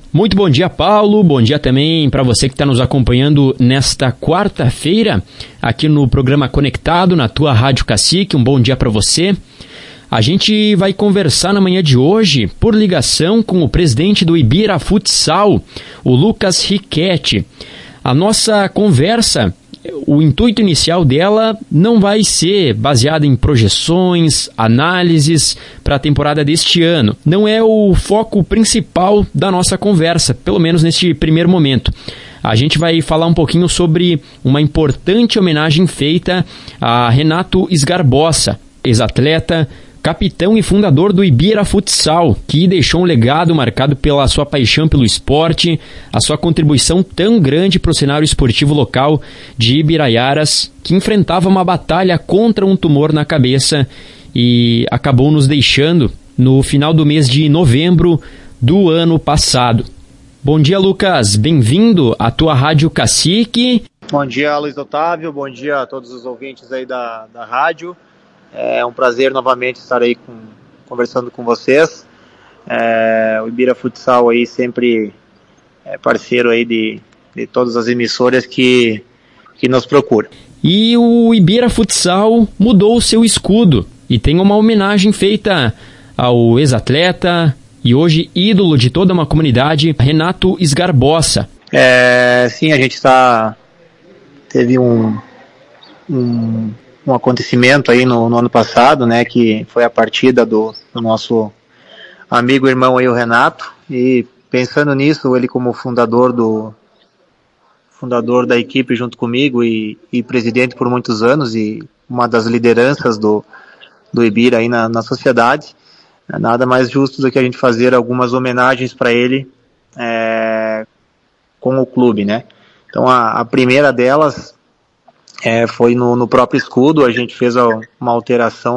Muito bom dia, Paulo. Bom dia também para você que está nos acompanhando nesta quarta-feira, aqui no programa Conectado, na tua Rádio Cacique. Um bom dia para você. A gente vai conversar na manhã de hoje por ligação com o presidente do Ibira Futsal, o Lucas Riquetti. A nossa conversa, o intuito inicial dela não vai ser baseada em projeções, análises para a temporada deste ano. Não é o foco principal da nossa conversa, pelo menos neste primeiro momento. A gente vai falar um pouquinho sobre uma importante homenagem feita a Renato Sgarbossa, ex-atleta, capitão e fundador do Ibira Futsal, que deixou um legado marcado pela sua paixão pelo esporte, a sua contribuição tão grande para o cenário esportivo local de Ibiraiaras, que enfrentava uma batalha contra um tumor na cabeça e acabou nos deixando no final do mês de novembro do ano passado. Bom dia, Lucas. Bem-vindo à tua Rádio Cacique. Bom dia, Luiz Otávio. Bom dia a todos os ouvintes aí da rádio. É um prazer novamente estar aí conversando com vocês. O Ibira Futsal aí sempre é parceiro aí de todas as emissoras que nos procuram. E o Ibira Futsal mudou o seu escudo e tem uma homenagem feita ao ex-atleta e hoje ídolo de toda uma comunidade, Renato Sgarbossa. Sim, a gente teve um acontecimento aí no ano passado, né, que foi a partida do nosso amigo e irmão aí, o Renato, e pensando nisso, ele como fundador da equipe junto comigo e presidente por muitos anos e uma das lideranças do Ibira aí na sociedade, nada mais justo do que a gente fazer algumas homenagens para ele com o clube, né. Então a primeira delas foi no próprio escudo. A gente fez uma alteração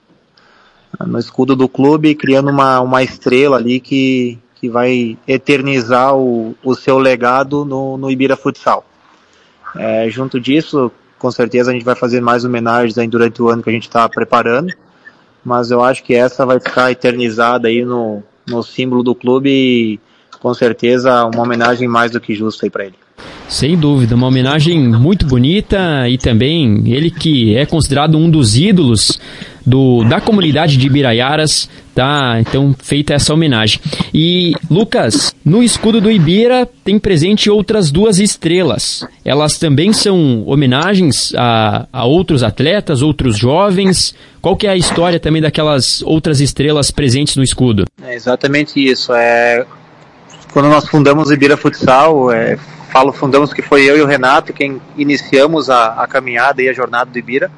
no escudo do clube, criando uma estrela ali que vai eternizar o seu legado no Ibira Futsal. Junto disso, com certeza a gente vai fazer mais homenagens aí durante o ano que a gente está preparando, mas eu acho que essa vai ficar eternizada aí no símbolo do clube e com certeza uma homenagem mais do que justa aí para ele. Sem dúvida, uma homenagem muito bonita e também ele que é considerado um dos ídolos da comunidade de Ibiraiaras, tá? Então, feita essa homenagem. E, Lucas, no escudo do Ibira tem presente outras duas estrelas. Elas também são homenagens a outros atletas, outros jovens. Qual que é a história também daquelas outras estrelas presentes no escudo? É exatamente isso. Quando nós fundamos o Ibira Futsal, fundamos que foi eu e o Renato quem iniciamos a caminhada e a jornada do Ibira.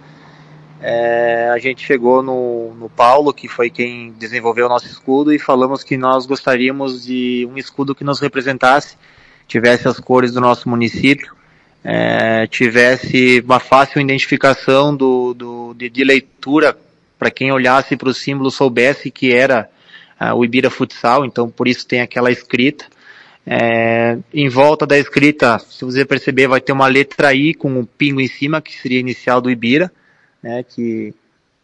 A gente chegou no Paulo, que foi quem desenvolveu o nosso escudo, e falamos que nós gostaríamos de um escudo que nos representasse, tivesse as cores do nosso município, tivesse uma fácil identificação de leitura, para quem olhasse para o símbolo soubesse que era o Ibira Futsal. Então por isso tem aquela escrita. Em volta da escrita, se você perceber, vai ter uma letra I com um pingo em cima, que seria a inicial do Ibira, né, que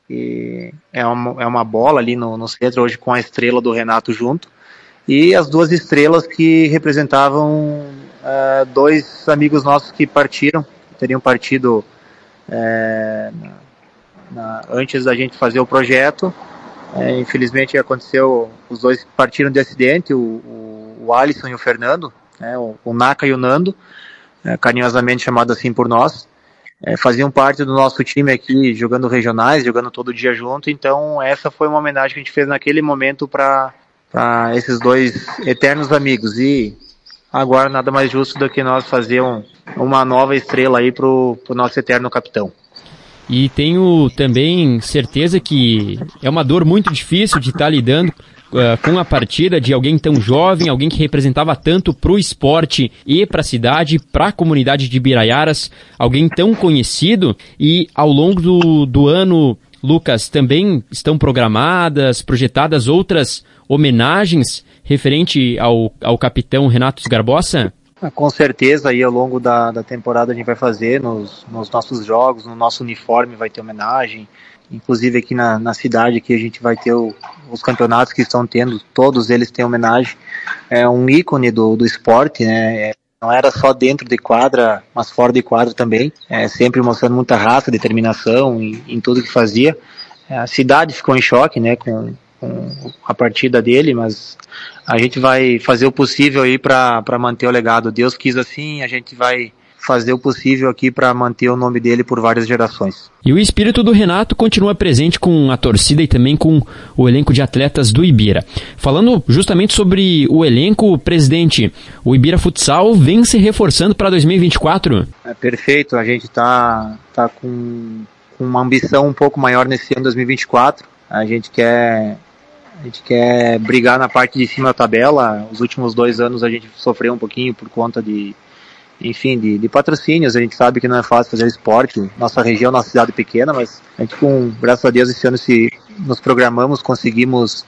é uma bola ali no centro, hoje com a estrela do Renato junto, e as duas estrelas que representavam dois amigos nossos que teriam partido antes da gente fazer o projeto. Infelizmente aconteceu, os dois partiram de acidente, o Alisson e o Fernando, o Naka e o Nando, carinhosamente chamado assim por nós, faziam parte do nosso time aqui, jogando regionais, jogando todo dia junto. Então essa foi uma homenagem que a gente fez naquele momento para esses dois eternos amigos, e agora nada mais justo do que nós fazer uma nova estrela aí pro nosso eterno capitão. E tenho também certeza que é uma dor muito difícil de estar lidando com a partida de alguém tão jovem, alguém que representava tanto para o esporte e para a cidade, para a comunidade de Ibiraiaras, alguém tão conhecido. E ao longo do ano, Lucas, também estão projetadas outras homenagens referente ao capitão Renato Sgarbossa? Com certeza, aí ao longo da temporada a gente vai fazer nos nossos jogos, no nosso uniforme vai ter homenagem, inclusive aqui na cidade, que a gente vai ter os campeonatos que estão tendo, todos eles têm homenagem. É um ícone do esporte, né? Não era só dentro de quadra, mas fora de quadra também, sempre mostrando muita raça, determinação em tudo que fazia. A cidade ficou em choque, né, com a partida dele, mas a gente vai fazer o possível aí para manter o legado. Deus quis assim, a gente vai fazer o possível aqui para manter o nome dele por várias gerações. E o espírito do Renato continua presente com a torcida e também com o elenco de atletas do Ibira. Falando justamente sobre o elenco, presidente, o Ibira Futsal vem se reforçando para 2024? Perfeito, a gente tá com uma ambição um pouco maior nesse ano 2024. A gente quer brigar na parte de cima da tabela. Os últimos 2 anos a gente sofreu um pouquinho por conta de patrocínios. A gente sabe que não é fácil fazer esporte. Nossa região, nossa cidade pequena, mas a gente, graças a Deus, esse ano nos programamos, conseguimos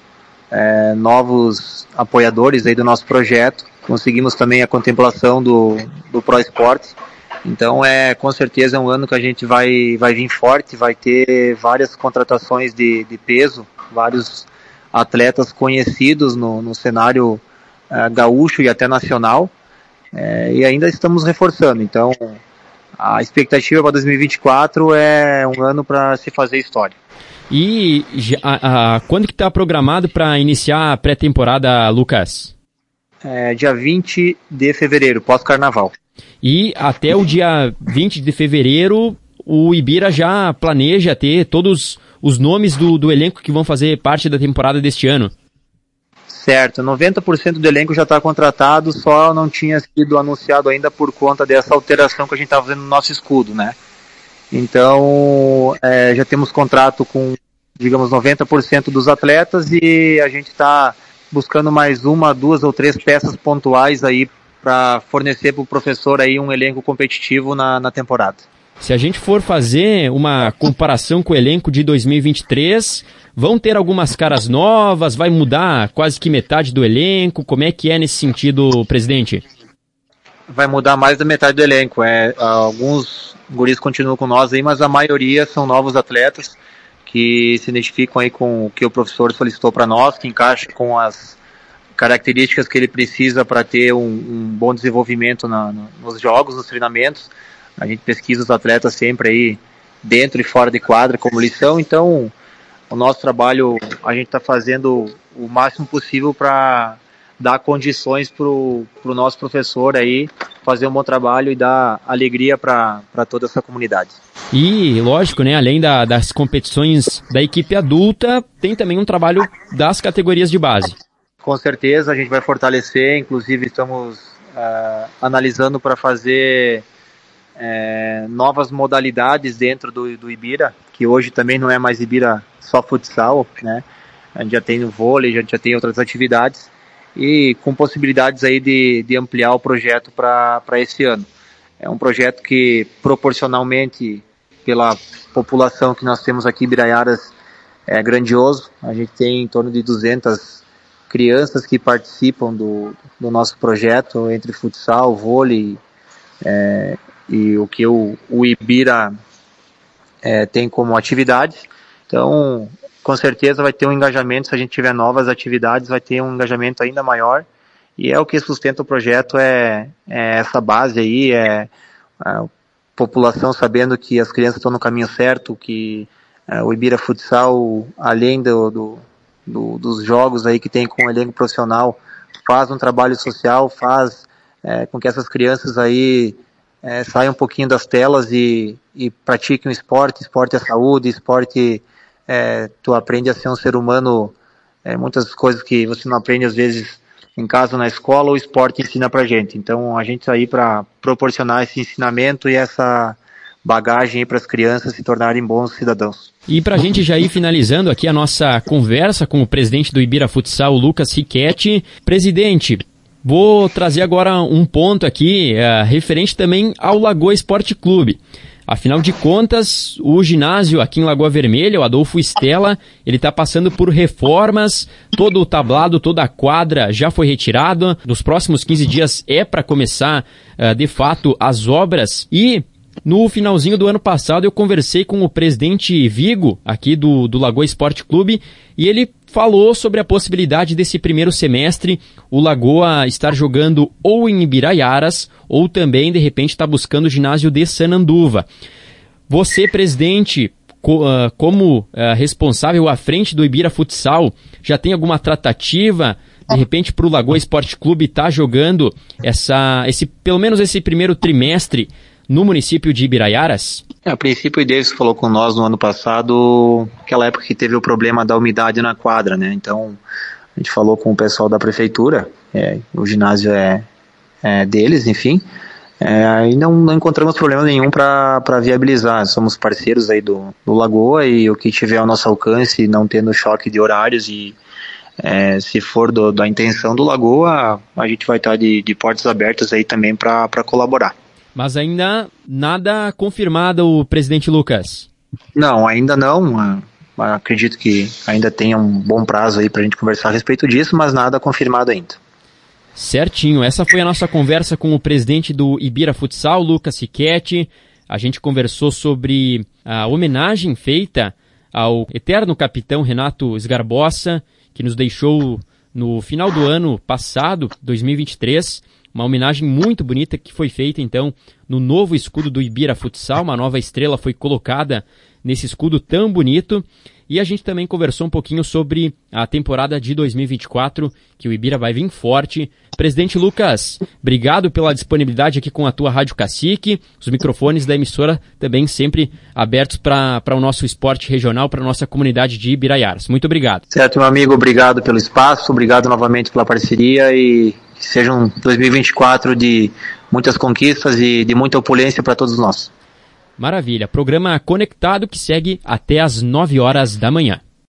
novos apoiadores aí do nosso projeto. Conseguimos também a contemplação do Pro Esporte. Então, com certeza é um ano que a gente vai vir forte, vai ter várias contratações de peso, vários atletas conhecidos no cenário gaúcho e até nacional, e ainda estamos reforçando. Então, a expectativa para 2024 é um ano para se fazer história. E quando que está programado para iniciar a pré-temporada, Lucas? Dia 20 de fevereiro, pós-carnaval. E até o dia 20 de fevereiro, o Ibira já planeja ter todos os nomes do elenco que vão fazer parte da temporada deste ano. Certo, 90% do elenco já está contratado, só não tinha sido anunciado ainda por conta dessa alteração que a gente está fazendo no nosso escudo, né? Então, já temos contrato com, digamos, 90% dos atletas, e a gente está buscando mais 1, 2 ou 3 peças pontuais aí para fornecer para o professor aí um elenco competitivo na temporada. Se a gente for fazer uma comparação com o elenco de 2023, vão ter algumas caras novas, vai mudar quase que metade do elenco, como é que é nesse sentido, presidente? Vai mudar mais da metade do elenco, alguns guris continuam com nós aí, mas a maioria são novos atletas que se identificam aí com o que o professor solicitou para nós, que encaixa com as características que ele precisa para ter um bom desenvolvimento nos jogos, nos treinamentos. A gente pesquisa os atletas sempre aí dentro e fora de quadra como lição. Então, o nosso trabalho, a gente está fazendo o máximo possível para dar condições para o nosso professor aí fazer um bom trabalho e dar alegria para toda essa comunidade. E, lógico, né, além das competições da equipe adulta, tem também um trabalho das categorias de base. Com certeza, a gente vai fortalecer, inclusive estamos analisando para fazer novas modalidades dentro do Ibira, que hoje também não é mais Ibira só futsal, né? A gente já tem o vôlei, a gente já tem outras atividades, e com possibilidades aí de ampliar o projeto para esse ano. É um projeto que, proporcionalmente, pela população que nós temos aqui em Biraiaras, é grandioso. A gente tem em torno de 200 crianças que participam do nosso projeto, entre futsal, vôlei e o que o Ibira tem como atividade. Então, com certeza vai ter um engajamento. Se a gente tiver novas atividades, vai ter um engajamento ainda maior, e é o que sustenta o projeto, essa base aí, a população sabendo que as crianças estão no caminho certo, que o Ibira Futsal, além dos jogos aí que tem com o elenco profissional, faz um trabalho social, faz com que essas crianças aí saiam um pouquinho das telas e pratiquem o esporte. Esporte é saúde, esporte tu aprende a ser um ser humano, muitas coisas que você não aprende às vezes em casa, na escola, o esporte ensina pra gente. Então a gente está aí para proporcionar esse ensinamento e essa bagagem para as crianças se tornarem bons cidadãos. E para a gente já ir finalizando aqui a nossa conversa com o presidente do Ibira Futsal, Lucas Riquetti. Presidente, vou trazer agora um ponto aqui, referente também ao Lagoa Esporte Clube. Afinal de contas, o ginásio aqui em Lagoa Vermelha, o Adolfo Stella, ele está passando por reformas, todo o tablado, toda a quadra já foi retirado. Nos próximos 15 dias para começar, de fato, as obras. E No finalzinho do ano passado eu conversei com o presidente Vigo, aqui do Lagoa Esporte Clube, e ele falou sobre a possibilidade desse primeiro semestre o Lagoa estar jogando ou em Ibiraiaras ou também, de repente, estar buscando o ginásio de Sananduva. Você, presidente, como responsável à frente do Ibira Futsal, já tem alguma tratativa, de repente, para o Lagoa Esporte Clube estar jogando pelo menos esse primeiro trimestre no município de Ibiraiaras? A princípio o Davis falou com nós no ano passado, aquela época que teve o problema da umidade na quadra, né? Então a gente falou com o pessoal da prefeitura, o ginásio é deles, enfim, e não encontramos problema nenhum para viabilizar. Somos parceiros aí do Lagoa, e o que tiver ao nosso alcance, não tendo choque de horários, e se for da intenção do Lagoa, a gente vai estar de portas abertas aí também para colaborar. Mas ainda nada confirmado, o presidente Lucas? Não, ainda não. Acredito que ainda tenha um bom prazo aí para a gente conversar a respeito disso, mas nada confirmado ainda. Certinho, essa foi a nossa conversa com o presidente do Ibira Futsal, Lucas Siquetti. A gente conversou sobre a homenagem feita ao eterno capitão Renato Sgarbossa, que nos deixou no final do ano passado, 2023, uma homenagem muito bonita que foi feita, então, no novo escudo do Ibira Futsal. Uma nova estrela foi colocada nesse escudo tão bonito. E a gente também conversou um pouquinho sobre a temporada de 2024, que o Ibira vai vir forte. Presidente Lucas, obrigado pela disponibilidade aqui com a tua Rádio Cacique. Os microfones da emissora também sempre abertos para o nosso esporte regional, para a nossa comunidade de Ibiraiaras. Muito obrigado. Certo, meu amigo, obrigado pelo espaço, obrigado novamente pela parceria, e que seja um 2024 de muitas conquistas e de muita opulência para todos nós. Maravilha. Programa Conectado que segue até às 9 horas da manhã.